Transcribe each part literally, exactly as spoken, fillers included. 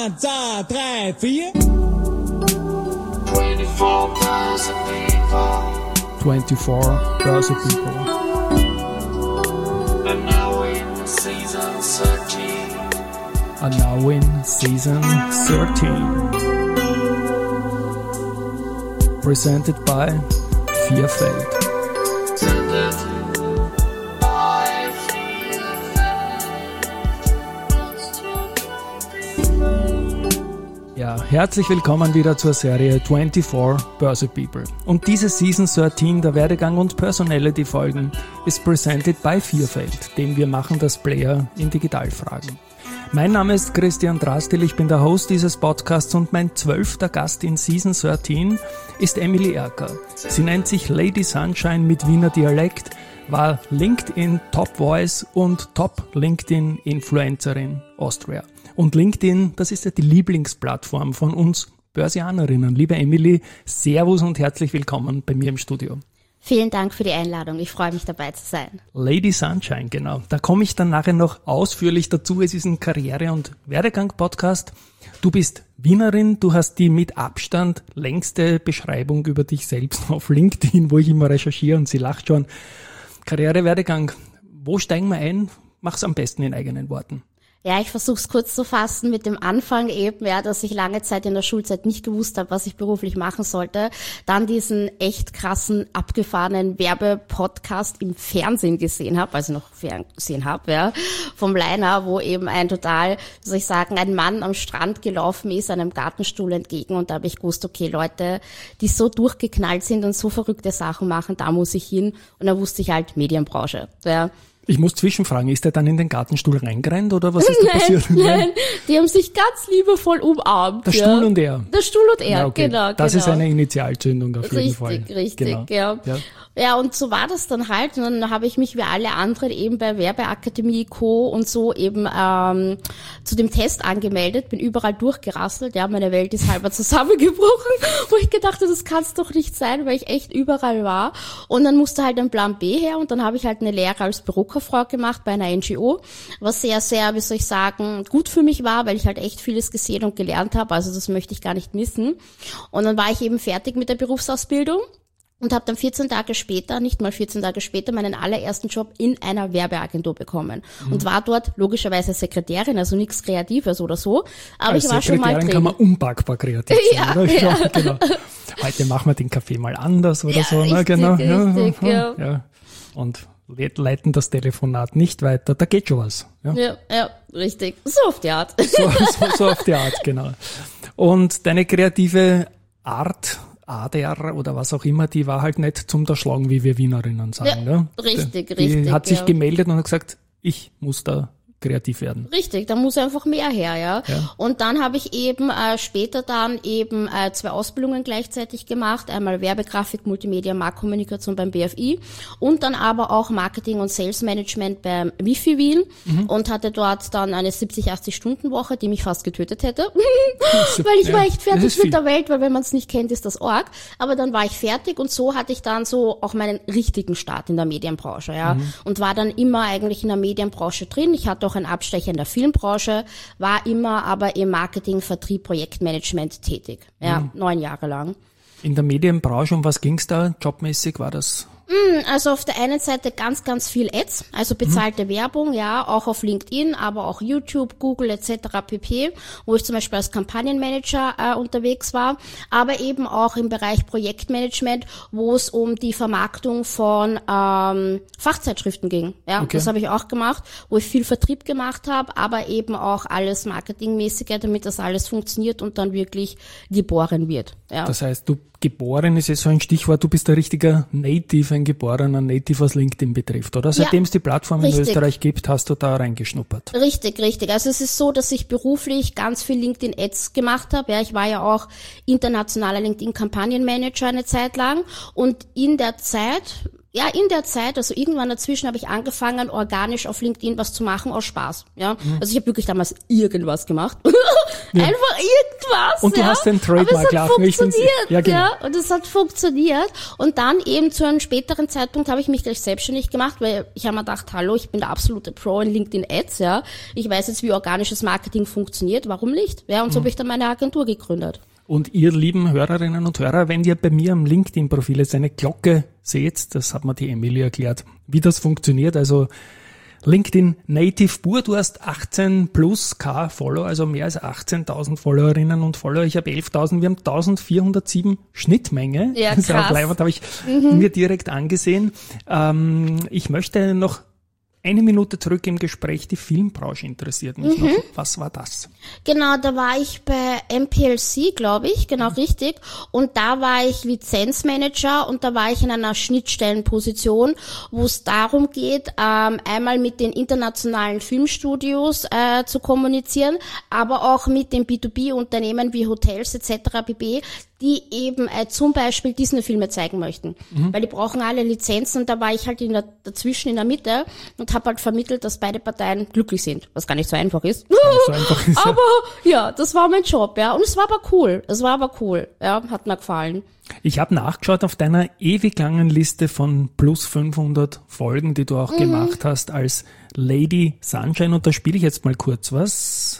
eins, zwei, drei, vier. twenty-four Börse People. twenty-four Börse People. And now in season thirteen. And now in season thirteen. Presented by Vierfeld. Ja, herzlich willkommen wieder zur Serie twenty-four Börse People. Und diese Season thirteen, der Werdegang und Personality-Folgen, ist presented by Vierfeld, dem wir machen das Player in Digitalfragen. Mein Name ist Christian Drastil, ich bin der Host dieses Podcasts und mein zwölfter Gast in Season thirteen ist Emily Erker. Sie nennt sich Lady Sunshine mit Wiener Dialekt, war LinkedIn Top Voice und Top LinkedIn Influencerin Austria. Und LinkedIn, das ist ja die Lieblingsplattform von uns Börsianerinnen. Liebe Emily, Servus und herzlich willkommen bei mir im Studio. Vielen Dank für die Einladung. Ich freue mich, dabei zu sein. Lady Sunshine, genau. Da komme ich dann nachher noch ausführlich dazu. Es ist ein Karriere- und Werdegang-Podcast. Du bist Wienerin, du hast die mit Abstand längste Beschreibung über dich selbst auf LinkedIn, wo ich immer recherchiere und sie lacht schon. Karriere, Werdegang, wo steigen wir ein? Mach's am besten in eigenen Worten. Ja, ich versuche es kurz zu fassen mit dem Anfang eben, ja, dass ich lange Zeit in der Schulzeit nicht gewusst habe, was ich beruflich machen sollte. Dann diesen echt krassen, abgefahrenen Werbepodcast im Fernsehen gesehen habe, also noch Fernsehen habe, ja, vom Leiner, wo eben ein total, wie soll ich sagen, ein Mann am Strand gelaufen ist, einem Gartenstuhl entgegen und da habe ich gewusst, okay, Leute, die so durchgeknallt sind und so verrückte Sachen machen, da muss ich hin und da wusste ich halt Medienbranche, ja. Ich muss zwischenfragen, ist er dann in den Gartenstuhl reingerannt oder was ist nein, da passiert? Nein, die haben sich ganz liebevoll umarmt. Der ja. Stuhl und er? Der Stuhl und er, ja, okay. genau. Das genau. ist eine Initialzündung auf jeden richtig, Fall. Richtig, richtig, genau. ja. ja. Ja, und so war das dann halt. Und dann habe ich mich wie alle anderen eben bei Werbeakademie, Co. und so eben ähm, zu dem Test angemeldet, bin überall durchgerasselt. Ja, meine Welt ist halber zusammengebrochen, wo ich gedacht habe, das kann es doch nicht sein, weil ich echt überall war. Und dann musste halt ein Plan B her und dann habe ich halt eine Lehre als Bürokauffrau gemacht bei einer N G O, was sehr, sehr, wie soll ich sagen, gut für mich war, weil ich halt echt vieles gesehen und gelernt habe. Also das möchte ich gar nicht missen. Und dann war ich eben fertig mit der Berufsausbildung. Und habe dann vierzehn Tage später, nicht mal vierzehn Tage später, meinen allerersten Job in einer Werbeagentur bekommen. Mhm. Und war dort logischerweise Sekretärin, also nichts Kreatives oder so. Aber Als ich war schon mal drin. Sekretärin kann man unpackbar kreativ sein, ja, oder? Ja. Ja, genau. Heute machen wir den Kaffee mal anders oder ja, so. Richtig, ne? Genau. richtig, ja, ja. ja. Und leiten das Telefonat nicht weiter, da geht schon was. Ja, ja, ja richtig. So auf die Art. So, so, so auf die Art, genau. Und deine kreative Art, Ader oder was auch immer, die war halt nicht zum Erschlagen, wie wir Wienerinnen sagen. Ja, ne? richtig, die, richtig. Die hat sich ja. gemeldet und hat gesagt, ich muss da kreativ werden. Richtig, da muss einfach mehr her, ja. ja. Und dann habe ich eben äh, später dann eben äh, zwei Ausbildungen gleichzeitig gemacht, einmal Werbegrafik, Multimedia, Marktkommunikation beim B F I und dann aber auch Marketing und Sales Management beim Wifi Wien mhm. und hatte dort dann eine siebzig, achtzig Stunden Woche, die mich fast getötet hätte, weil ich ja, war echt fertig mit der Welt, weil wenn man es nicht kennt, ist das arg. Aber dann war ich fertig und so hatte ich dann so auch meinen richtigen Start in der Medienbranche, ja, mhm. und war dann immer eigentlich in der Medienbranche drin. Ich hatte auch ein Abstecher in der Filmbranche, war immer aber im Marketing, Vertrieb, Projektmanagement tätig. Ja, mhm. neun Jahre lang. In der Medienbranche, um was ging's da? Jobmäßig war das? Also auf der einen Seite ganz, ganz viel Ads, also bezahlte mhm. Werbung, ja, auch auf LinkedIn, aber auch YouTube, Google et cetera pp., wo ich zum Beispiel als Kampagnenmanager äh, unterwegs war, aber eben auch im Bereich Projektmanagement, wo es um die Vermarktung von ähm, Fachzeitschriften ging. Ja, okay. Das habe ich auch gemacht, wo ich viel Vertrieb gemacht habe, aber eben auch alles Marketingmäßige, damit das alles funktioniert und dann wirklich geboren wird. Ja. Das heißt, du geboren ist jetzt so ein Stichwort, du bist ein richtiger Native, ein geborener Native, was LinkedIn betrifft, oder? Seitdem es die Plattform richtig. in Österreich gibt, hast du da reingeschnuppert. Richtig, richtig. Also es ist so, dass ich beruflich ganz viel LinkedIn-Ads gemacht habe. Ja, ich war ja auch internationaler LinkedIn-Kampagnenmanager eine Zeit lang und in der Zeit ja, in der Zeit, also irgendwann dazwischen habe ich angefangen, organisch auf LinkedIn was zu machen aus Spaß. Ja, mhm. Also ich habe wirklich damals irgendwas gemacht. Ja. Einfach irgendwas. Und du ja? hast den Trademark Aber es hat funktioniert. Ja, genau. Ja, und es hat funktioniert. Und dann eben zu einem späteren Zeitpunkt habe ich mich gleich selbstständig gemacht, weil ich habe mir gedacht, hallo, ich bin der absolute Pro in LinkedIn Ads, ja. Ich weiß jetzt, wie organisches Marketing funktioniert, warum nicht? Ja, und so mhm. habe ich dann meine Agentur gegründet. Und ihr lieben Hörerinnen und Hörer, wenn ihr bei mir am LinkedIn-Profil jetzt eine Glocke seht, das hat mir die Emily erklärt, wie das funktioniert. Also LinkedIn Native pur, du hast achtzehn plus K Follower, also mehr als achtzehntausend Followerinnen und Follower. Ich habe elftausend, wir haben eintausendvierhundertsieben Schnittmenge. Ja, krass. Das habe ich mhm. mir direkt angesehen. Ähm, ich möchte noch eine Minute zurück im Gespräch, die Filmbranche interessiert mich mhm. noch. Was war das? Genau, da war ich bei M P L C, glaube ich, genau mhm. richtig. Und da war ich Lizenzmanager und da war ich in einer Schnittstellenposition, wo es darum geht, ähm, einmal mit den internationalen Filmstudios äh, zu kommunizieren, aber auch mit den B zwei B-Unternehmen wie Hotels et cetera pp., die eben äh, zum Beispiel Disney-Filme zeigen möchten. Mhm. Weil die brauchen alle Lizenzen und da war ich halt in der, dazwischen in der Mitte und habe halt vermittelt, dass beide Parteien glücklich sind, was gar nicht so einfach ist. So einfach ist aber ja, das war mein Job, ja. Und es war aber cool. Es war aber cool. Ja, hat mir gefallen. Ich habe nachgeschaut auf deiner ewig langen Liste von plus fünfhundert Folgen, die du auch mhm. gemacht hast als Lady Sunshine. Und da spiele ich jetzt mal kurz was.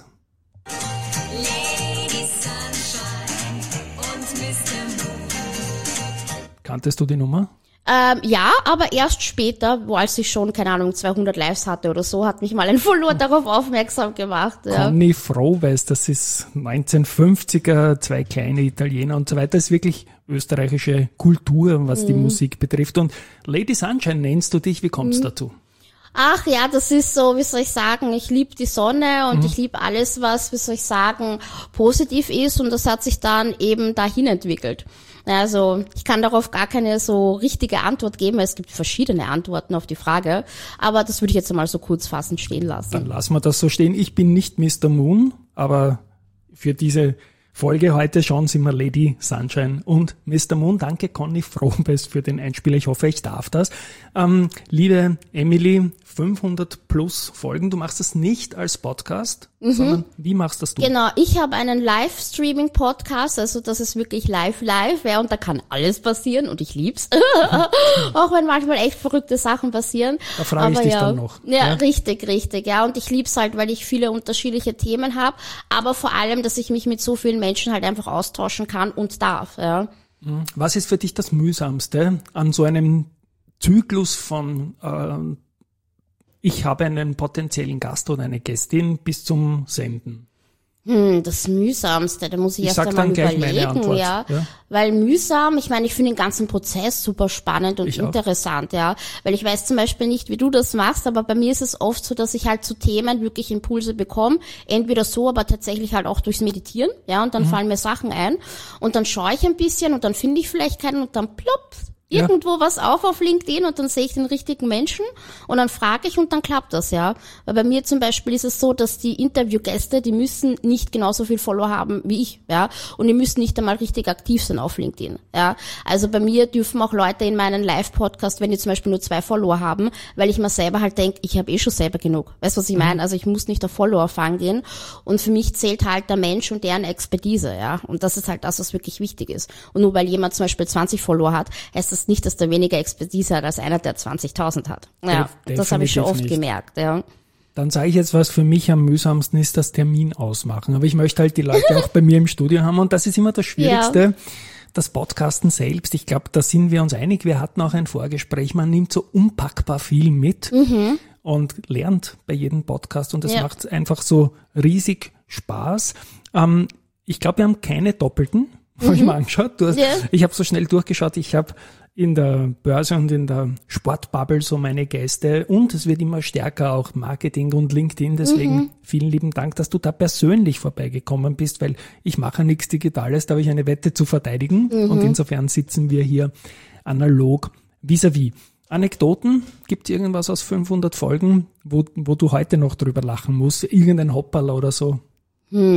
Kanntest du die Nummer? Ähm, ja, aber erst später, wo als ich schon, keine Ahnung, zweihundert Lives hatte oder so, hat mich mal ein Follower darauf aufmerksam gemacht. Ja. Conny Frohweis, das ist neunzehnhundertfünfziger, zwei kleine Italiener und so weiter. Das ist wirklich österreichische Kultur, was mhm. die Musik betrifft. Und Lady Sunshine nennst du dich, wie kommst du mhm. dazu? Ach ja, das ist so, wie soll ich sagen, ich liebe die Sonne und mhm. ich liebe alles, was, wie soll ich sagen, positiv ist und das hat sich dann eben dahin entwickelt. Also ich kann darauf gar keine so richtige Antwort geben, weil es gibt verschiedene Antworten auf die Frage, aber das würde ich jetzt einmal so kurz fassend stehen lassen. Dann lassen wir das so stehen. Ich bin nicht Mister Moon, aber für diese Folge heute schauen Sie mal Lady Sunshine und Mister Moon. Danke Conny Frohweis für den Einspieler. Ich hoffe, ich darf das. Ähm, liebe Emily, fünfhundert plus Folgen. Du machst das nicht als Podcast, mhm. sondern wie machst das du? Genau, ich habe einen Live-Streaming-Podcast, also das ist wirklich live-live, ja, und da kann alles passieren und ich lieb's. Auch wenn manchmal echt verrückte Sachen passieren. Da frage ich aber dich ja, dann noch. Ja, ja, richtig, richtig, ja, und ich lieb's halt, weil ich viele unterschiedliche Themen habe, aber vor allem, dass ich mich mit so vielen Menschen halt einfach austauschen kann und darf, ja. Was ist für dich das Mühsamste an so einem Zyklus von äh, ich habe einen potenziellen Gast oder eine Gästin bis zum Senden? Hm, das Mühsamste, da muss ich, ich erst einmal überlegen, ja? ja. Weil mühsam, ich meine, ich finde den ganzen Prozess super spannend und ich interessant, auch. ja. Weil ich weiß zum Beispiel nicht, wie du das machst, aber bei mir ist es oft so, dass ich halt zu Themen wirklich Impulse bekomme. Entweder so, aber tatsächlich halt auch durchs Meditieren, ja, und dann mhm. fallen mir Sachen ein. Und dann schaue ich ein bisschen und dann finde ich vielleicht keinen und dann plopp, irgendwo ja. was auf auf LinkedIn und dann sehe ich den richtigen Menschen und dann frage ich und dann klappt das, ja. Weil bei mir zum Beispiel ist es so, dass die Interviewgäste, die müssen nicht genauso viel Follower haben wie ich, ja. Und die müssen nicht einmal richtig aktiv sein auf LinkedIn, ja. Also bei mir dürfen auch Leute in meinen Live-Podcast, wenn die zum Beispiel nur zwei Follower haben, weil ich mir selber halt denke, ich habe eh schon selber genug. Weißt du, was ich meine? Also ich muss nicht auf Follower-Fang gehen und für mich zählt halt der Mensch und deren Expertise, ja. Und das ist halt das, was wirklich wichtig ist. Und nur weil jemand zum Beispiel zwanzig Follower hat, heißt das nicht, dass der weniger Expertise hat als einer, der zwanzigtausend hat. Ja, Def- das habe ich schon oft nicht. gemerkt. Ja. Dann sage ich jetzt, was für mich am mühsamsten ist, das Termin ausmachen. Aber ich möchte halt die Leute auch bei mir im Studio haben und das ist immer das Schwierigste. Ja. Das Podcasten selbst, ich glaube, da sind wir uns einig. Wir hatten auch ein Vorgespräch. Man nimmt so unpackbar viel mit mhm. und lernt bei jedem Podcast und das ja. macht einfach so riesig Spaß. Ähm, ich glaube, wir haben keine Doppelten. Habe ich mhm. mal angeschaut. Du hast, yeah. Ich habe so schnell durchgeschaut. Ich habe in der Börse und in der Sportbubble so meine Gäste und es wird immer stärker auch Marketing und LinkedIn. Deswegen mhm. vielen lieben Dank, dass du da persönlich vorbeigekommen bist, weil ich mache nichts Digitales, da habe ich eine Wette zu verteidigen mhm. und insofern sitzen wir hier analog vis-à-vis. Anekdoten, gibt es irgendwas aus fünfhundert Folgen, wo, wo du heute noch drüber lachen musst? Irgendein Hopperl oder so? Hm.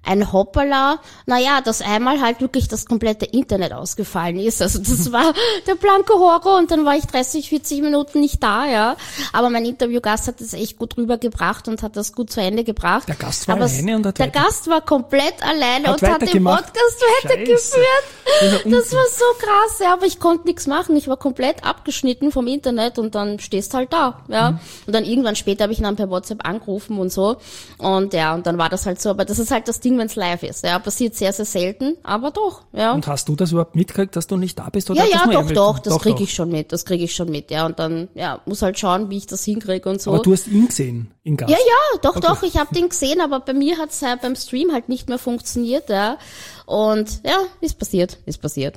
ein Hoppala, naja, dass einmal halt wirklich das komplette Internet ausgefallen ist. Also das war der blanke Horror und dann war ich dreißig, vierzig Minuten nicht da, ja. Aber mein Interviewgast hat das echt gut rübergebracht und hat das gut zu Ende gebracht. Der Gast war Aber alleine und hat Der weiter- Gast war komplett alleine Hat und hat den weitergemacht? Podcast weitergeführt. Scheiße. Das war so krass, ja, aber ich konnte nichts machen. Ich war komplett abgeschnitten vom Internet und dann stehst halt da, ja. Mhm. Und dann irgendwann später habe ich ihn dann per WhatsApp angerufen und so. Und ja, und dann war das halt so. Aber das ist halt das Ding, wenn es live ist. Ja, passiert sehr, sehr selten, aber doch, ja. Und hast du das überhaupt mitgekriegt, dass du nicht da bist? Oder Ja, hat das ja, nur doch, Emily- doch, das kriege doch. ich schon mit, das kriege ich schon mit, ja. Und dann, ja, muss halt schauen, wie ich das hinkriege und so. Aber du hast ihn gesehen, in Gast. Ja, ja, doch, Okay. doch, ich habe den gesehen, aber bei mir hat's äh, beim Stream halt nicht mehr funktioniert, ja. Und ja, ist passiert, ist passiert.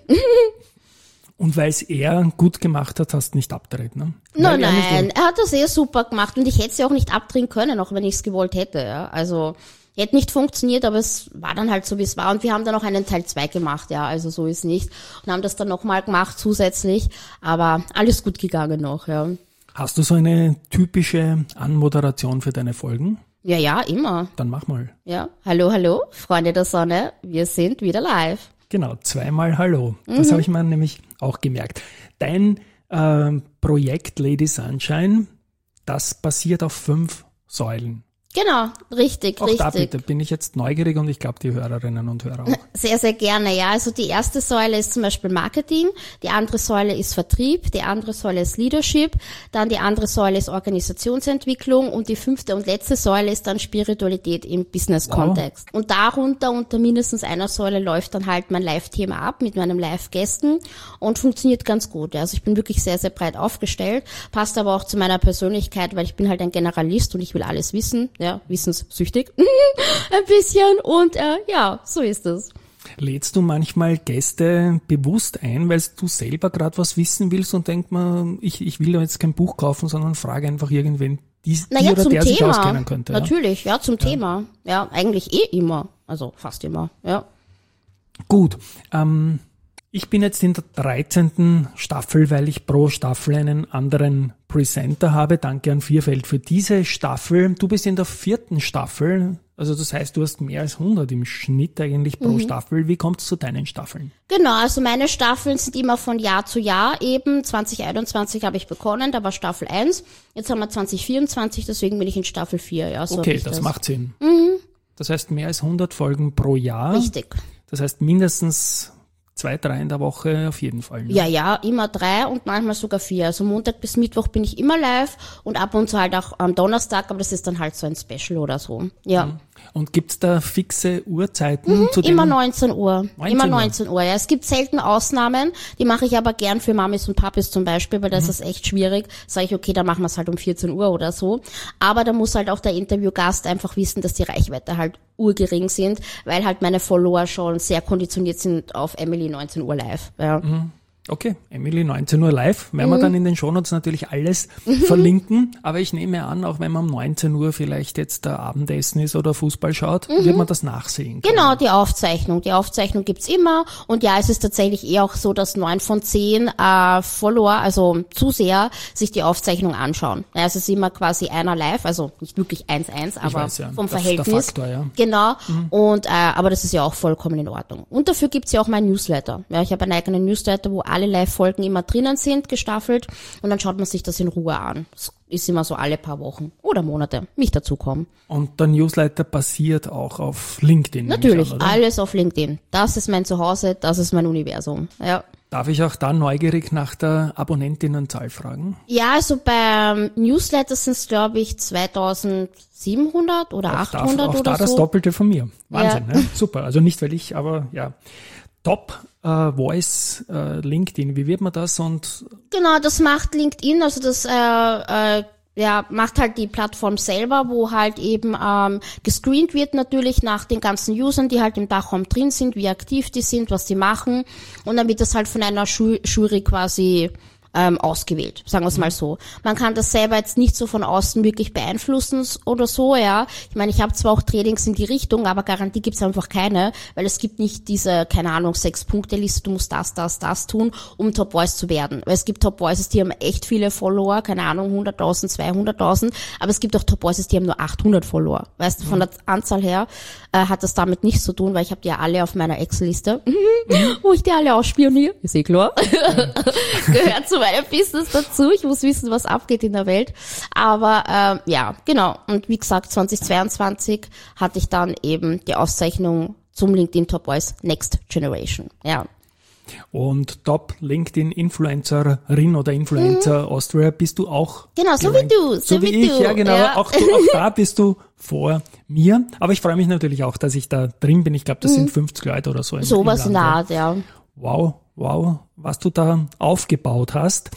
Und weil es er gut gemacht hat, hast du nicht abgedreht, ne? Nein, Weil er nicht- nein, er hat das sehr super gemacht und ich hätte es ja auch nicht abdrehen können, auch wenn ich es gewollt hätte, ja. Also, hätte nicht funktioniert, aber es war dann halt so, wie es war. Und wir haben dann auch einen Teil zwei gemacht, ja, also so ist nicht. Und haben das dann nochmal gemacht zusätzlich, aber alles gut gegangen noch, ja. Hast du so eine typische Anmoderation für deine Folgen? Ja, ja, immer. Dann mach mal. Ja, hallo, hallo, Freunde der Sonne, wir sind wieder live. Genau, zweimal Hallo. Das habe ich mir nämlich auch gemerkt. Dein ähm, Projekt Lady Sunshine, das basiert auf fünf Säulen. Genau, richtig, Auch richtig. da bitte bin ich jetzt neugierig und ich glaube die Hörerinnen und Hörer auch. Sehr, sehr gerne, ja. Also die erste Säule ist zum Beispiel Marketing, die andere Säule ist Vertrieb, die andere Säule ist Leadership, dann die andere Säule ist Organisationsentwicklung und die fünfte und letzte Säule ist dann Spiritualität im Business-Kontext. Und darunter, unter mindestens einer Säule, läuft dann halt mein Live-Thema ab mit meinem Live-Gästen und funktioniert ganz gut. Ja. Also ich bin wirklich sehr, sehr breit aufgestellt, passt aber auch zu meiner Persönlichkeit, weil ich bin halt ein Generalist und ich will alles wissen. Ja, wissenssüchtig, ein bisschen und äh, ja, so ist es. Lädst du manchmal Gäste bewusst ein, weil du selber gerade was wissen willst und denkst mal, ich, ich will da jetzt kein Buch kaufen, sondern frage einfach irgendwen, die, die Naja, oder zum der sich Thema, auskennen könnte. Ja? natürlich, ja, zum Thema. Ja, eigentlich eh immer, also fast immer, ja. Gut, ähm, ich bin jetzt in der dreizehnten Staffel, weil ich pro Staffel einen anderen Presenter habe. Danke an Vierfeld für diese Staffel. Du bist in der vierten Staffel, also das heißt, du hast mehr als hundert im Schnitt eigentlich pro Mhm. Staffel. Wie kommt es zu deinen Staffeln? Genau, also meine Staffeln sind immer von Jahr zu Jahr eben. zwanzig einundzwanzig habe ich begonnen, da war Staffel eins. Jetzt haben wir zwanzig vierundzwanzig, deswegen bin ich in Staffel vier. Ja, so Okay, hab ich das, das macht Sinn. Das heißt, mehr als hundert Folgen pro Jahr. Richtig. Das heißt, mindestens zwei, drei in der Woche auf jeden Fall. Ne? Ja, ja, immer drei und manchmal sogar vier. Also Montag bis Mittwoch bin ich immer live und ab und zu halt auch am Donnerstag, aber das ist dann halt so ein Special oder so. Ja. Und gibt's da fixe Uhrzeiten? zu Immer denen- neunzehn Uhr. neunzehn Immer Uhr. neunzehn Uhr. Ja, es gibt selten Ausnahmen. Die mache ich aber gern für Mamis und Papis zum Beispiel, weil das ist echt schwierig. Sage ich, okay, dann machen wir es halt um vierzehn Uhr oder so. Aber da muss halt auch der Interviewgast einfach wissen, dass die Reichweite halt urgering sind, weil halt meine Follower schon sehr konditioniert sind auf Emily neunzehn Uhr live. Ja. Okay, Emily, neunzehn Uhr live. Werden wir dann in den Shownotes natürlich alles verlinken. Aber ich nehme an, auch wenn man um neunzehn Uhr vielleicht jetzt der Abendessen ist oder Fußball schaut, wird man das nachsehen können. Genau, die Aufzeichnung. Die Aufzeichnung gibt's immer. Und ja, es ist tatsächlich eh auch so, dass neun von zehn äh, Follower, also Zuseher, sich die Aufzeichnung anschauen. Ja, es ist immer quasi einer live, also nicht wirklich eins eins, aber weiß, ja. vom Das ist der Verhältnis. Faktor, ja. Genau. Und äh, aber das ist ja auch vollkommen in Ordnung. Und dafür gibt's ja auch mein Newsletter. Ja, ich habe einen eigenen Newsletter, wo alle Live-Folgen immer drinnen sind, gestaffelt. Und dann schaut man sich das in Ruhe an. Das ist immer so alle paar Wochen oder Monate, mich dazukommen. Und der Newsletter basiert auch auf LinkedIn. nehme ich Natürlich, an, oder? alles auf LinkedIn. Das ist mein Zuhause, das ist mein Universum. Ja. Darf ich auch da neugierig nach der Abonnentinnenzahl fragen? Ja, also beim Newsletter sind es, glaube ich, zweitausendsiebenhundert oder Auch da, achthundert auch oder da das so. Doppelte von mir. Wahnsinn, Ja. ne? Super. Also nicht, weil ich, aber ja. Top äh, Voice äh, LinkedIn. Wie wird man das? Und Genau, das macht LinkedIn, also das äh, äh, ja, macht halt die Plattform selber, wo halt eben ähm, gescreent wird natürlich nach den ganzen Usern, die halt im Dachraum drin sind, wie aktiv die sind, was die machen. Und dann wird das halt von einer Ju- Jury quasi ähm, ausgewählt, sagen wir es mal so. Man kann das selber jetzt nicht so von außen wirklich beeinflussen oder so, ja. Ich meine, ich habe zwar auch Trainings in die Richtung, aber Garantie gibt's einfach keine, weil es gibt nicht diese, keine Ahnung, Sechs-Punkte-Liste, du musst das, das, das tun, um Top Voice zu werden. Weil es gibt Top Voices, die haben echt viele Follower, keine Ahnung, hunderttausend, zweihunderttausend, aber es gibt auch Top Voices, die haben nur achthundert Follower. Weißt du, von der Anzahl her äh, hat das damit nichts zu tun, weil ich habe die ja alle auf meiner Excel-Liste, wo ich die alle ausspioniere, ist eh klar. Gehört zu meinem Business dazu. Ich muss wissen, was abgeht in der Welt. Aber ähm, ja, genau. Und wie gesagt, zweitausendzweiundzwanzig hatte ich dann eben die Auszeichnung zum LinkedIn Top Voice Next Generation. Ja. Und Top LinkedIn Influencerin oder Influencer mhm. Austria bist du auch. Genau, so wie du. So, so wie, wie ich, du. ja genau. Ja. Auch, du, auch da bist du vor mir. Aber ich freue mich natürlich auch, dass ich da drin bin. Ich glaube, das mhm. sind fünfzig Leute oder so. Im, Sowas im in der Art, ja. Wow, wow, was du da aufgebaut hast.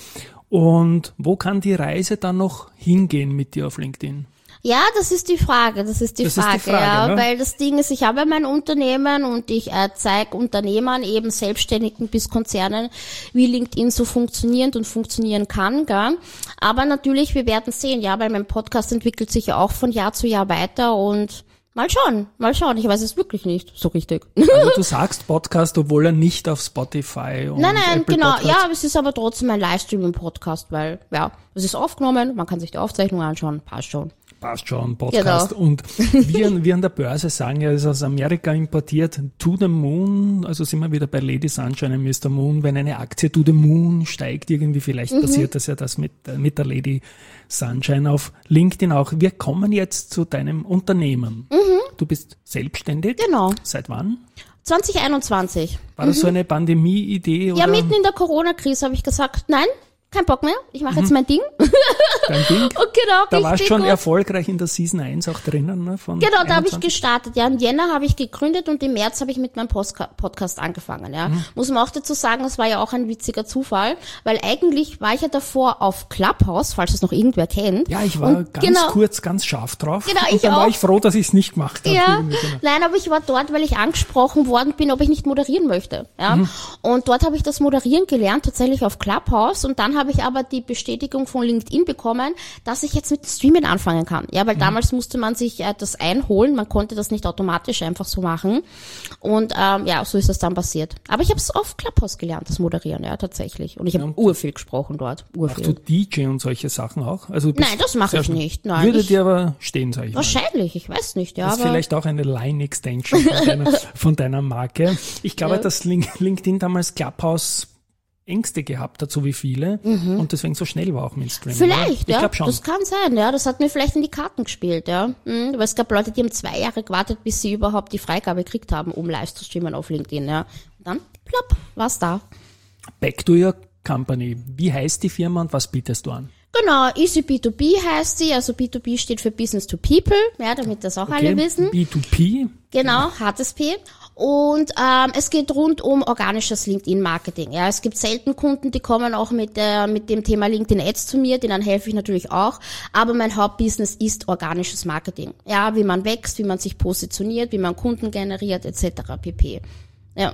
Und wo kann die Reise dann noch hingehen mit dir auf LinkedIn? Ja, das ist die Frage, das ist die das Frage, ist die Frage, ja, ne? Weil das Ding ist, ich habe mein Unternehmen und ich äh, zeige Unternehmern, eben Selbstständigen bis Konzernen, wie LinkedIn so funktioniert und funktionieren kann, gell? Aber natürlich, wir werden sehen, ja, weil mein Podcast entwickelt sich ja auch von Jahr zu Jahr weiter und mal schauen, mal schauen, ich weiß es wirklich nicht so richtig. Also du sagst Podcast, obwohl er nicht auf Spotify und Nein, nein, Apple genau, Podcasts. ja, aber es ist aber trotzdem ein Livestream im Podcast, weil, ja, es ist aufgenommen, man kann sich die Aufzeichnung anschauen, passt schon. Passt schon, Podcast. Genau. Und wir, wir an der Börse sagen ja, es ist aus Amerika importiert, to the moon, also sind wir wieder bei Lady Sunshine und Mister Moon, wenn eine Aktie to the moon steigt, irgendwie vielleicht mhm. passiert das ja das mit, mit der Lady Sunshine auf LinkedIn auch. Wir kommen jetzt zu deinem Unternehmen. Mhm. Du bist selbstständig. Genau. Seit wann? zwanzig einundzwanzig. War das mhm. so eine Pandemie-Idee? Ja, mitten in der Corona-Krise habe ich gesagt, nein, kein Bock mehr, ich mache jetzt mein Ding. Dein Ding? Und genau, da warst du schon gut. erfolgreich in der Season eins auch drinnen. Ne, von genau, da habe ich einundzwanzig gestartet. Ja, im Jänner habe ich gegründet und im März habe ich mit meinem Postka- Podcast angefangen. Ja, mhm. Muss man auch dazu sagen, das war ja auch ein witziger Zufall, weil eigentlich war ich ja davor auf Clubhouse, falls es noch irgendwer kennt. Ja, ich war und ganz genau, kurz, ganz scharf drauf. Genau, und ich dann auch. war ich froh, dass ich es nicht gemacht habe. Ja, genau. Nein, aber ich war dort, weil ich angesprochen worden bin, ob ich nicht moderieren möchte. Ja, mhm. Und dort habe ich das Moderieren gelernt, tatsächlich auf Clubhouse. Und dann habe ich aber die Bestätigung von LinkedIn bekommen, dass ich jetzt mit Streamen anfangen kann. Ja, weil mhm. damals musste man sich äh, das einholen, man konnte das nicht automatisch einfach so machen. Und ähm, ja, so ist das dann passiert. Aber ich habe es auf Clubhouse gelernt, das Moderieren, ja, tatsächlich. Und ich habe ja, urviel gesprochen dort. Urviel. Machst du D J und solche Sachen auch? Also Nein, das mache ich nicht. Nein, würde ich, dir aber stehen, sag ich Wahrscheinlich, mal. Ich weiß nicht. Ja, das ist aber vielleicht auch eine Line-Extension von deiner, von deiner Marke. Ich glaube, ja. dass LinkedIn damals Clubhouse Ängste gehabt hat, so wie viele, mhm. und deswegen so schnell war auch mit Streaming. Vielleicht, ja. ja, glaub schon. Das kann sein, ja, das hat mir vielleicht in die Karten gespielt, ja. Mhm, weil es gab Leute, die haben zwei Jahre gewartet, bis sie überhaupt die Freigabe gekriegt haben, um live zu streamen auf LinkedIn, ja. Und dann, plopp, war's da. Back to your company. Wie heißt die Firma und was bietest du an? Genau, Easy B zwei B heißt sie, also B zwei B steht für Business to People, ja, damit das auch okay. alle wissen. B zwei P? Genau, hartes P. Und ähm, es geht rund um organisches LinkedIn-Marketing. Ja, es gibt selten Kunden, die kommen auch mit der mit dem Thema LinkedIn Ads zu mir, denen helfe ich natürlich auch. Aber mein Hauptbusiness ist organisches Marketing. Ja, wie man wächst, wie man sich positioniert, wie man Kunden generiert, et cetera pp. Ja.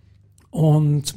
Und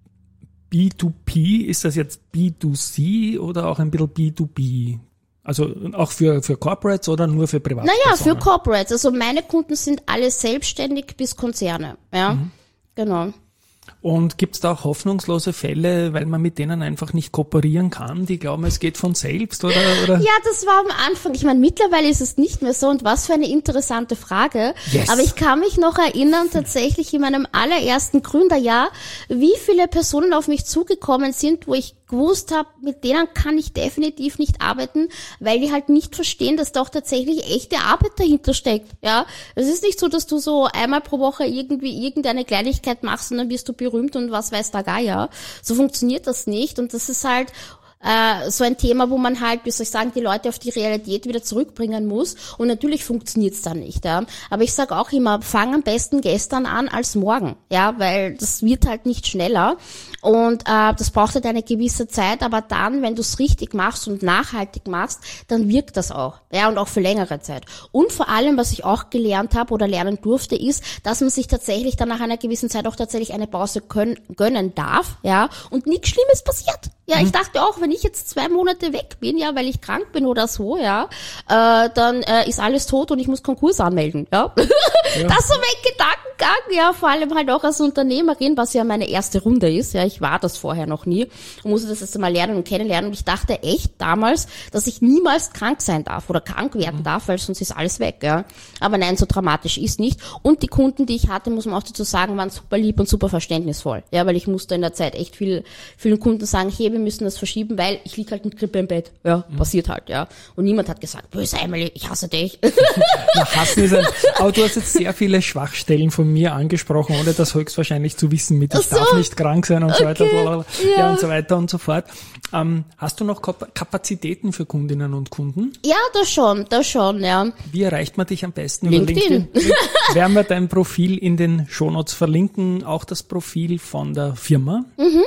B zwei P, ist das jetzt B zwei C oder auch ein bisschen B zwei B? Also auch für für Corporates oder nur für Privatpersonen? Naja, für Corporates. Also meine Kunden sind alle selbstständig bis Konzerne. Ja, mhm. Genau. Und gibt's da auch hoffnungslose Fälle, weil man mit denen einfach nicht kooperieren kann? Die glauben, es geht von selbst oder? oder? Ja, das war am Anfang. Ich meine, mittlerweile ist es nicht mehr so. Und was für eine interessante Frage. Yes. Aber ich kann mich noch erinnern, tatsächlich in meinem allerersten Gründerjahr, wie viele Personen auf mich zugekommen sind, wo ich gewusst habe, mit denen kann ich definitiv nicht arbeiten, weil die halt nicht verstehen, dass da auch tatsächlich echte Arbeit dahinter steckt. Ja, es ist nicht so, dass du so einmal pro Woche irgendwie irgendeine Kleinigkeit machst und dann wirst du berühmt und was weiß der Geier. So funktioniert das nicht und das ist halt äh, so ein Thema, wo man halt, wie soll ich sagen, die Leute auf die Realität wieder zurückbringen muss und natürlich funktioniert's dann nicht. Ja. Aber ich sage auch immer, fang am besten gestern an als morgen, ja, weil das wird halt nicht schneller. Und äh, das braucht halt eine gewisse Zeit, aber dann, wenn du es richtig machst und nachhaltig machst, dann wirkt das auch. Ja, und auch für längere Zeit. Und vor allem, was ich auch gelernt habe oder lernen durfte, ist, dass man sich tatsächlich dann nach einer gewissen Zeit auch tatsächlich eine Pause können, gönnen darf, ja, und nichts Schlimmes passiert. Ja, ich dachte auch, wenn ich jetzt zwei Monate weg bin, ja, weil ich krank bin oder so, ja, äh, dann äh, ist alles tot und ich muss Konkurs anmelden, ja. ja. Das ist so mein Gedankengang, ja, vor allem halt auch als Unternehmerin, was ja meine erste Runde ist, ja, ich war das vorher noch nie und musste das jetzt mal lernen und kennenlernen und ich dachte echt damals, dass ich niemals krank sein darf oder krank werden darf, weil sonst ist alles weg, ja. Aber nein, so dramatisch ist nicht und die Kunden, die ich hatte, muss man auch dazu sagen, waren super lieb und super verständnisvoll, ja, weil ich musste in der Zeit echt viel, vielen Kunden sagen, hey, wir müssen das verschieben, weil ich lieg halt mit Grippe im Bett. Ja, mhm. passiert halt, ja. Und niemand hat gesagt, böse Emily, ich hasse dich. Na, hassen ist ein, aber du hast jetzt sehr viele Schwachstellen von mir angesprochen, ohne das höchstwahrscheinlich zu wissen mit, ich so. darf nicht krank sein und okay. so weiter, blablabla. Ja. ja, und so weiter und so fort. Ähm, hast du noch Kapazitäten für Kundinnen und Kunden? Ja, das schon, das schon, ja. Wie erreicht man dich am besten? LinkedIn. Über LinkedIn? Werden wir dein Profil in den Shownotes verlinken, auch das Profil von der Firma. Mhm.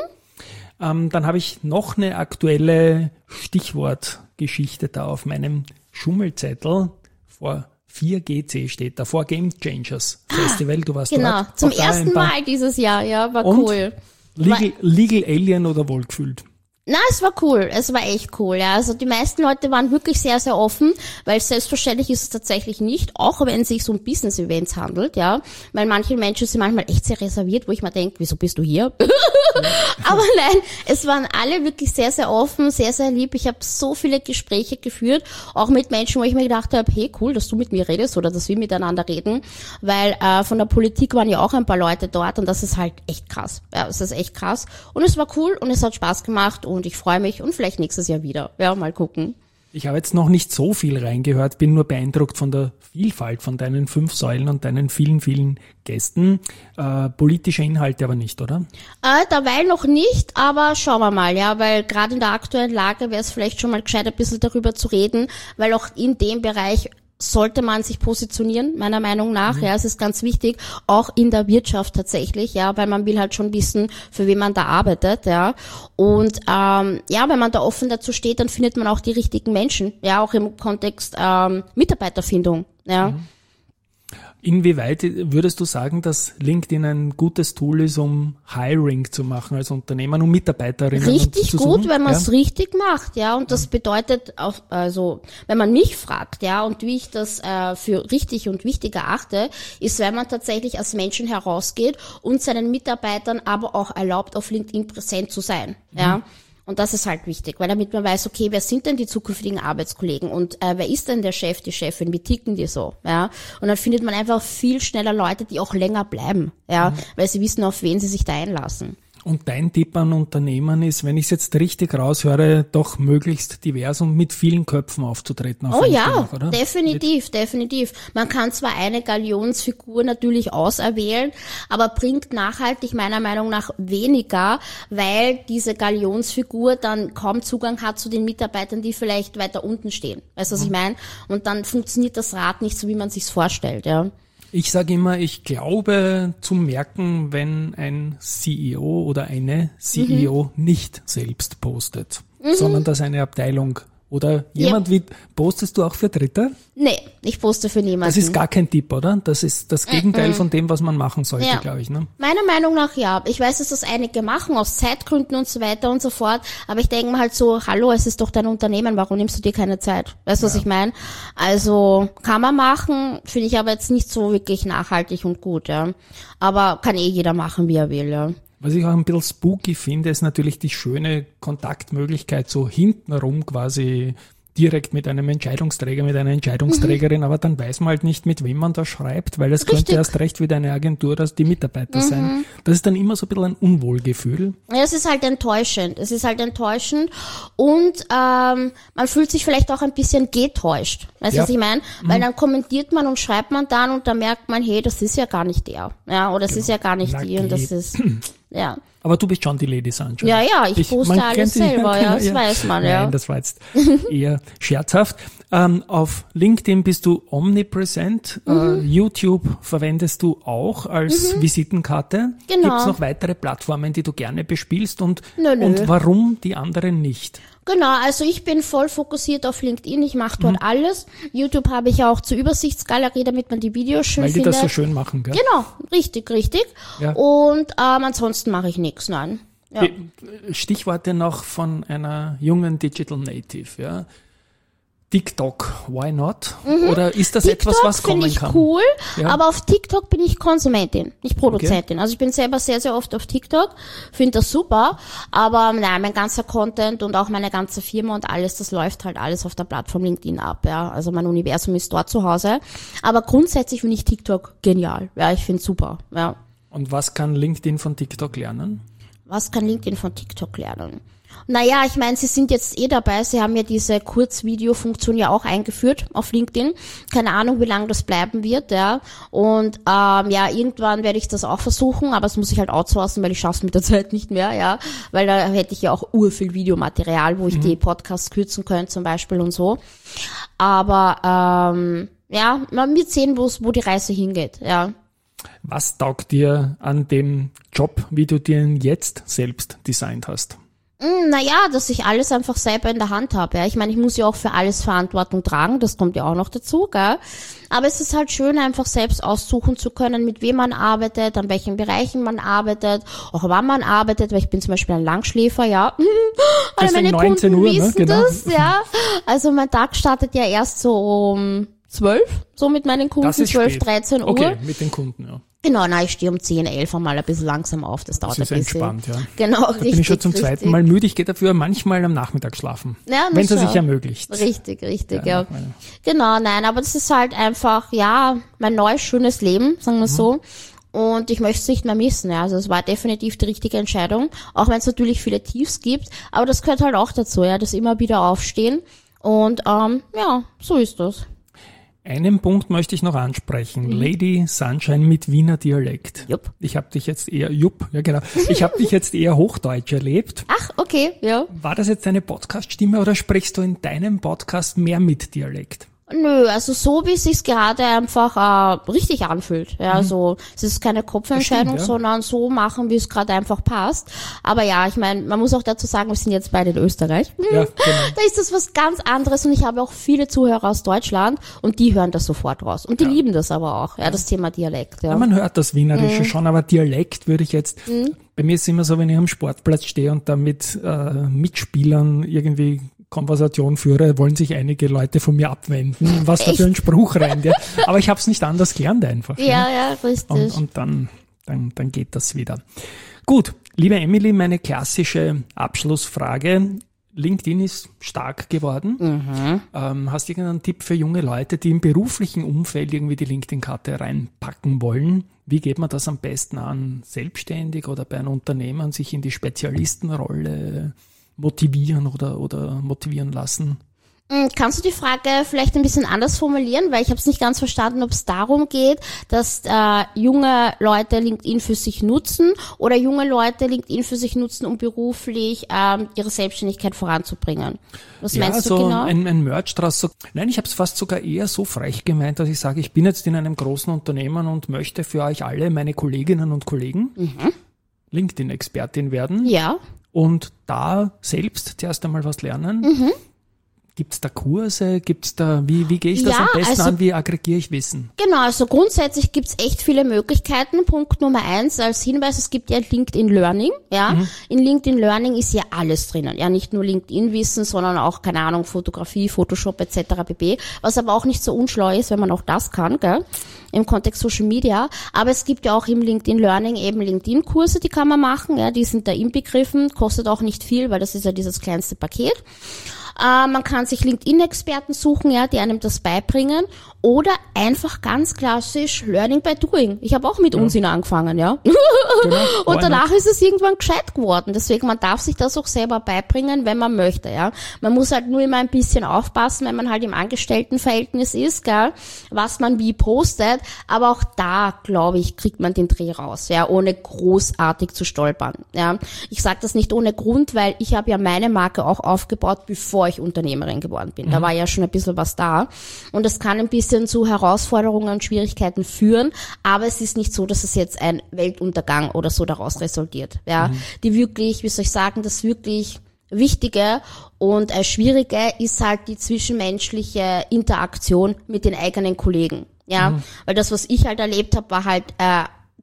Ähm, dann habe ich noch eine aktuelle Stichwortgeschichte da auf meinem Schummelzettel. Vor vier G C steht da, vor Game Changers Festival. Du warst genau, dort. Zum ersten Mal dieses Jahr, ja, war Und cool. Legal, Legal Alien oder wohlgefühlt? Na, es war cool, es war echt cool, ja. Also die meisten Leute waren wirklich sehr, sehr offen, weil selbstverständlich ist es tatsächlich nicht, auch wenn es sich um Business-Events handelt, ja. Weil manche Menschen sind manchmal echt sehr reserviert, wo ich mir denke, wieso bist du hier? Aber nein, es waren alle wirklich sehr, sehr offen, sehr, sehr lieb. Ich habe so viele Gespräche geführt, auch mit Menschen, wo ich mir gedacht habe, hey, cool, dass du mit mir redest oder dass wir miteinander reden, weil äh, von der Politik waren ja auch ein paar Leute dort und das ist halt echt krass. Ja, es ist echt krass. Und es war cool und es hat Spaß gemacht und ich freue mich und vielleicht nächstes Jahr wieder. Ja, mal gucken. Ich habe jetzt noch nicht so viel reingehört, bin nur beeindruckt von der Vielfalt von deinen fünf Säulen und deinen vielen, vielen Gästen. Äh, politische Inhalte aber nicht, oder? Äh, derweil noch nicht, aber schauen wir mal, ja, weil gerade in der aktuellen Lage wäre es vielleicht schon mal gescheit, ein bisschen darüber zu reden, weil auch in dem Bereich sollte man sich positionieren, meiner Meinung nach. Mhm. Ja, es ist ganz wichtig, auch in der Wirtschaft tatsächlich, ja, weil man will halt schon wissen, für wen man da arbeitet, ja. Und ähm, ja, wenn man da offen dazu steht, dann findet man auch die richtigen Menschen, ja, auch im Kontext ähm, Mitarbeiterfindung, ja. Mhm. Inwieweit würdest du sagen, dass LinkedIn ein gutes Tool ist, um Hiring zu machen als Unternehmen, um Mitarbeiterinnen richtig zu suchen? Richtig gut, wenn man es ja? richtig macht, ja. Und das bedeutet auch, also wenn man mich fragt, ja, und wie ich das äh, für richtig und wichtig erachte, ist, wenn man tatsächlich als Menschen herausgeht und seinen Mitarbeitern aber auch erlaubt, auf LinkedIn präsent zu sein, mhm. ja. Und das ist halt wichtig, weil damit man weiß, okay, wer sind denn die zukünftigen Arbeitskollegen und äh, wer ist denn der Chef, die Chefin, wie ticken die so, ja? Und dann findet man einfach viel schneller Leute, die auch länger bleiben, ja, mhm. weil sie wissen, auf wen sie sich da einlassen. Und dein Tipp an Unternehmen ist, wenn ich es jetzt richtig raushöre, doch möglichst divers und mit vielen Köpfen aufzutreten. Auf oh ja, auch, oder? definitiv, mit definitiv. Man kann zwar eine Galionsfigur natürlich auserwählen, aber bringt nachhaltig meiner Meinung nach weniger, weil diese Galionsfigur dann kaum Zugang hat zu den Mitarbeitern, die vielleicht weiter unten stehen. Weißt du, was mhm. ich meine? Und dann funktioniert das Rad nicht so, wie man sich's vorstellt, ja. Ich sage immer, ich glaube zu merken, wenn ein C E O oder eine C E O mhm. nicht selbst postet, mhm. sondern dass eine Abteilung oder jemand ja. wie, postest du auch für Dritte? Nee, ich poste für niemanden. Das ist gar kein Tipp, oder? Das ist das Gegenteil mhm. von dem, was man machen sollte, ja. glaube ich. Ne? Meiner Meinung nach ja. Ich weiß, dass das einige machen, aus Zeitgründen und so weiter und so fort. Aber ich denke mir halt so, hallo, es ist doch dein Unternehmen, warum nimmst du dir keine Zeit? Weißt du, ja. was ich meine? Also kann man machen, finde ich aber jetzt nicht so wirklich nachhaltig und gut. ja. Aber kann eh jeder machen, wie er will. ja. Was ich auch ein bisschen spooky finde, ist natürlich die schöne Kontaktmöglichkeit, so hintenrum quasi direkt mit einem Entscheidungsträger, mit einer Entscheidungsträgerin, mhm. aber dann weiß man halt nicht, mit wem man da schreibt, weil das Richtig. könnte erst recht wieder eine Agentur, dass die Mitarbeiter mhm. sein. Das ist dann immer so ein bisschen ein Unwohlgefühl. Ja, es ist halt enttäuschend. Es ist halt enttäuschend und ähm, man fühlt sich vielleicht auch ein bisschen getäuscht. Weißt du, ja. was ich meine? Weil mhm. dann kommentiert man und schreibt man dann und dann merkt man, hey, das ist ja gar nicht der. Ja, oder es genau. ist ja gar nicht Na, die und das ist... Ja. Aber du bist schon die Lady Sunshine. Ja, ja, ich, ich poste alles selber, ja, das ja. weiß man, ja. Nein, das war jetzt eher scherzhaft. Ähm, auf LinkedIn bist du omnipresent, mhm. äh, YouTube verwendest du auch als mhm. Visitenkarte. Genau. Gibt es noch weitere Plattformen, die du gerne bespielst und, nö, nö. und warum die anderen nicht? Genau, also ich bin voll fokussiert auf LinkedIn, ich mache dort mhm. alles. YouTube habe ich auch zur Übersichtsgalerie, damit man die Videos schön findet. Weil die findet. Das so schön machen, gell? Genau, richtig, richtig. Ja. Und ähm, ansonsten mache ich nichts, nein. Ja. Stichworte noch von einer jungen Digital Native, ja. TikTok, why not? Mhm. Oder ist das TikTok etwas, was kommen ich kann? Cool, ja. aber auf TikTok bin ich Konsumentin, nicht Produzentin. Okay. Also ich bin selber sehr, sehr oft auf TikTok, finde das super, aber nein, mein ganzer Content und auch meine ganze Firma und alles, das läuft halt alles auf der Plattform LinkedIn ab, ja. Also mein Universum ist dort zu Hause. Aber grundsätzlich finde ich TikTok genial, ja, ich finde super, ja. Und was kann LinkedIn von TikTok lernen? Was kann LinkedIn von TikTok lernen? Naja, ich meine, sie sind jetzt eh dabei, sie haben ja diese Kurzvideo-Funktion ja auch eingeführt auf LinkedIn. Keine Ahnung, wie lange das bleiben wird, ja. Und ähm, ja, irgendwann werde ich das auch versuchen, aber das muss ich halt outsourcen, weil ich schaff's mit der Zeit nicht mehr, ja. Weil da hätte ich ja auch urviel Videomaterial, wo ich mhm. die Podcasts kürzen könnte zum Beispiel und so. Aber ähm, ja, man wird sehen, wo die Reise hingeht, ja. Was taugt dir an dem Job, wie du den jetzt selbst designt hast? Naja, dass ich alles einfach selber in der Hand habe. Ja. Ich meine, ich muss ja auch für alles Verantwortung tragen, das kommt ja auch noch dazu, gell? Aber es ist halt schön, einfach selbst aussuchen zu können, mit wem man arbeitet, an welchen Bereichen man arbeitet, auch wann man arbeitet, weil ich bin zum Beispiel ein Langschläfer, ja. Alle meine neunzehn Kunden Uhr, wissen ne? Genau. das, ja. Also mein Tag startet ja erst so um zwölf, so mit meinen Kunden, zwölf, dreizehn Uhr. Okay, mit den Kunden, ja. Genau, na, ich stehe um zehn, elf einmal ein bisschen langsam auf, das dauert das ist ein bisschen. Entspannt, ja. Genau, da richtig. bin ich schon zum richtig. zweiten Mal müde, ich gehe dafür manchmal am Nachmittag schlafen, ja, wenn es sich ermöglicht. Richtig, richtig, ja. ja. Genau, nein, aber das ist halt einfach, ja, mein neues, schönes Leben, sagen wir mhm. so. Und ich möchte es nicht mehr missen, ja. Also es war definitiv die richtige Entscheidung, auch wenn es natürlich viele Tiefs gibt, aber das gehört halt auch dazu, ja, das immer wieder aufstehen. Und ähm, ja, so ist das. Einen Punkt möchte ich noch ansprechen. Mhm. Lady Sunshine mit Wiener Dialekt. Jupp. Ich habe dich jetzt eher, jupp, ja genau. Ich habe dich jetzt eher Hochdeutsch erlebt. Ach, okay, ja. War das jetzt deine Podcast-Stimme oder sprichst du in deinem Podcast mehr mit Dialekt? Nö, also so wie es sich gerade einfach äh, richtig anfühlt. Ja, mhm. so es ist keine Kopfentscheidung, stimmt, ja. sondern so machen, wie es gerade einfach passt. Aber ja, ich meine, man muss auch dazu sagen, wir sind jetzt beide in Österreich. Ja, genau. Da ist das was ganz anderes und ich habe auch viele Zuhörer aus Deutschland und die hören das sofort raus. Und die ja. lieben das aber auch, ja, das Thema Dialekt. Ja, ja man hört das Wienerische mhm. schon, aber Dialekt würde ich jetzt, mhm. bei mir ist es immer so, wenn ich am Sportplatz stehe und da mit äh, Mitspielern irgendwie Konversation führe, wollen sich einige Leute von mir abwenden, was da für ein Spruch rein. Ja. Aber ich habe es nicht anders gelernt einfach. Ja, ja, ja richtig. Und, und dann, dann, dann geht das wieder. Gut, liebe Emily, meine klassische Abschlussfrage. LinkedIn ist stark geworden. Mhm. Ähm, hast du irgendeinen Tipp für junge Leute, die im beruflichen Umfeld irgendwie die LinkedIn-Karte reinpacken wollen? Wie geht man das am besten an? Selbstständig oder bei einem Unternehmen, sich in die Spezialistenrolle motivieren oder, oder motivieren lassen? Kannst du die Frage vielleicht ein bisschen anders formulieren, weil ich habe es nicht ganz verstanden, ob es darum geht, dass äh, junge Leute LinkedIn für sich nutzen oder junge Leute LinkedIn für sich nutzen, um beruflich ähm, ihre Selbstständigkeit voranzubringen. Was ja, meinst du so genau? ein, ein Merch draus. So, nein, ich habe es fast sogar eher so frech gemeint, dass ich sage, ich bin jetzt in einem großen Unternehmen und möchte für euch alle, meine Kolleginnen und Kollegen, mhm. LinkedIn-Expertin werden. Ja. Und da selbst zuerst einmal was lernen. Mhm. Gibt's da Kurse? Gibt's da, wie, wie gehe ich das ja, am besten also, an? Wie aggregiere ich Wissen? Genau, also grundsätzlich gibt's echt viele Möglichkeiten. Punkt Nummer eins als Hinweis, es gibt ja LinkedIn Learning, ja. Mhm. In LinkedIn Learning ist ja alles drinnen. Ja, nicht nur LinkedIn-Wissen, sondern auch, keine Ahnung, Fotografie, Photoshop et cetera pp. Was aber auch nicht so unschlau ist, wenn man auch das kann, gell? Im Kontext Social Media. Aber es gibt ja auch im LinkedIn Learning eben LinkedIn-Kurse, die kann man machen, ja. Die sind da inbegriffen, kostet auch nicht viel, weil das ist ja dieses kleinste Paket. Äh, man kann sich LinkedIn-Experten suchen, ja, die einem das beibringen. Oder einfach ganz klassisch Learning by Doing. Ich habe auch mit ja. Unsinn angefangen, ja. Genau. Und danach ist es irgendwann gescheit geworden. Deswegen, man darf sich das auch selber beibringen, wenn man möchte, ja. Man muss halt nur immer ein bisschen aufpassen, wenn man halt im Angestelltenverhältnis ist, gell, was man wie postet. Aber auch da, glaube ich, kriegt man den Dreh raus, ja, ohne großartig zu stolpern, ja. Ich sage das nicht ohne Grund, weil ich habe ja meine Marke auch aufgebaut, bevor ich Unternehmerin geworden bin. Mhm. Da war ja schon ein bisschen was da. Und das kann ein bisschen zu Herausforderungen und Schwierigkeiten führen, aber es ist nicht so, dass es jetzt ein Weltuntergang oder so daraus resultiert. Ja, mhm. Die wirklich, wie soll ich sagen, das wirklich Wichtige und äh, Schwierige ist halt die zwischenmenschliche Interaktion mit den eigenen Kollegen. Ja, mhm. weil das, was ich halt erlebt habe, war halt äh,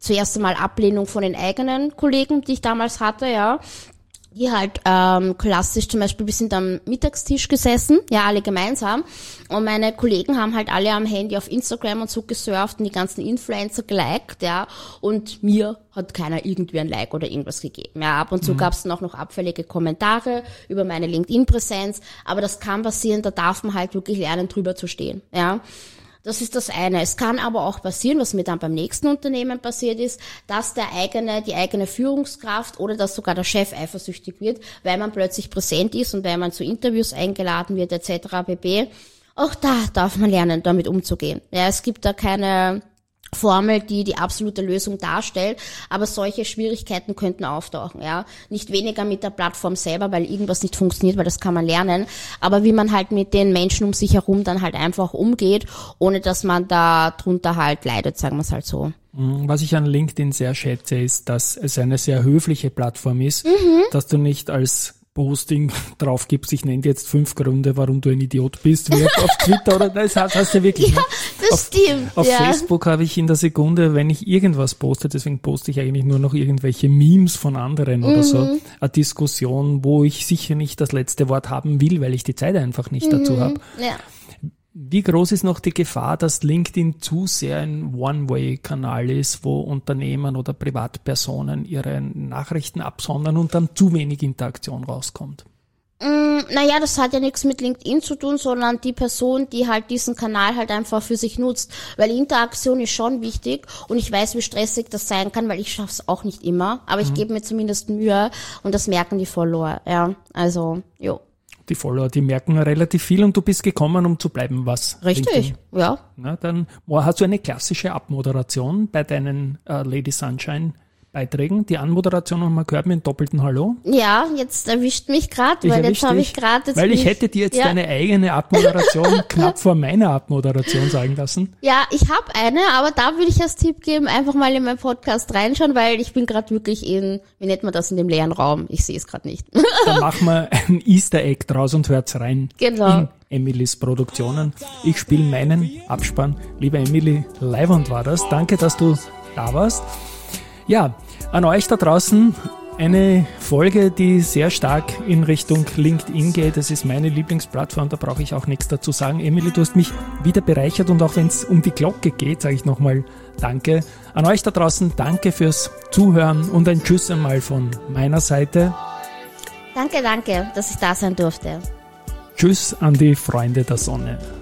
zuerst einmal Ablehnung von den eigenen Kollegen, die ich damals hatte, ja. Die halt ähm, klassisch zum Beispiel, wir sind am Mittagstisch gesessen, ja, alle gemeinsam. Und meine Kollegen haben halt alle am Handy auf Instagram und so gesurft und die ganzen Influencer geliked, ja. Und mir hat keiner irgendwie ein Like oder irgendwas gegeben. Ja, ab und zu mhm. gab es dann auch noch abfällige Kommentare über meine LinkedIn-Präsenz. Aber das kann passieren, da darf man halt wirklich lernen, drüber zu stehen, ja. Das ist das eine. Es kann aber auch passieren, was mir dann beim nächsten Unternehmen passiert ist, dass der eigene, die eigene Führungskraft oder dass sogar der Chef eifersüchtig wird, weil man plötzlich präsent ist und weil man zu Interviews eingeladen wird et cetera pp. Auch da darf man lernen, damit umzugehen. Ja, es gibt da keine Formel, die die absolute Lösung darstellt, aber solche Schwierigkeiten könnten auftauchen, ja. Nicht weniger mit der Plattform selber, weil irgendwas nicht funktioniert, weil das kann man lernen, aber wie man halt mit den Menschen um sich herum dann halt einfach umgeht, ohne dass man da drunter halt leidet, sagen wir es halt so. Was ich an LinkedIn sehr schätze, ist, dass es eine sehr höfliche Plattform ist, mhm. dass du nicht als Posting drauf gibst, ich nenne dir jetzt fünf Gründe, warum du ein Idiot bist, wie auf Twitter oder das heißt ja wirklich. Ja, das auf, stimmt. Auf ja. Facebook habe ich in der Sekunde, wenn ich irgendwas poste, deswegen poste ich eigentlich nur noch irgendwelche Memes von anderen oder mhm. so, eine Diskussion, wo ich sicher nicht das letzte Wort haben will, weil ich die Zeit einfach nicht mhm. dazu habe. Ja. Wie groß ist noch die Gefahr, dass LinkedIn zu sehr ein One-Way-Kanal ist, wo Unternehmen oder Privatpersonen ihre Nachrichten absondern und dann zu wenig Interaktion rauskommt? Mm, naja, das hat ja nichts mit LinkedIn zu tun, sondern die Person, die halt diesen Kanal halt einfach für sich nutzt. Weil Interaktion ist schon wichtig und ich weiß, wie stressig das sein kann, weil ich schaff's auch nicht immer. Aber ich mhm. gebe mir zumindest Mühe und das merken die Follower. Ja, also, jo. Die Follower, die merken relativ viel und du bist gekommen, um zu bleiben, was? Richtig, LinkedIn. Ja. Na, dann hast du eine klassische Abmoderation bei deinen äh, Lady Sunshine Beiträgen. Die Anmoderation haben wir gehört mit einem doppelten Hallo. Ja, jetzt erwischt mich gerade, weil jetzt habe ich gerade... Weil ich hätte dir jetzt ja. deine eigene Abmoderation knapp vor meiner Abmoderation sagen lassen. Ja, ich habe eine, aber da würde ich als Tipp geben, einfach mal in meinen Podcast reinschauen, weil ich bin gerade wirklich in, wie nennt man das, in dem leeren Raum. Ich sehe es gerade nicht. Dann machen wir ein Easter Egg draus und hört's rein. Genau. In Emilys Produktionen. Ich spiele meinen Abspann. Liebe Emily, Leiwand war das. Danke, dass du da warst. Ja, an euch da draußen eine Folge, die sehr stark in Richtung LinkedIn geht. Das ist meine Lieblingsplattform, da brauche ich auch nichts dazu sagen. Emily, du hast mich wieder bereichert und auch wenn es um die Glocke geht, sage ich nochmal Danke. An euch da draußen, danke fürs Zuhören und ein Tschüss einmal von meiner Seite. Danke, danke, dass ich da sein durfte. Tschüss an die Freunde der Sonne.